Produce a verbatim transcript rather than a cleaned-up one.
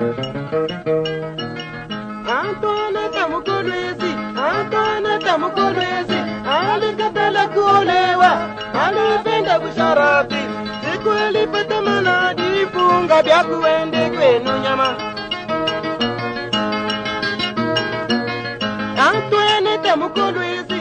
Antoinette Mukolwezi, Antoinette Mukolwezi, alikatala kuolewa, alipenda busharati, siku ilipata manadi, funga vya kuende kwenu nyama. Antoinette Mukolwezi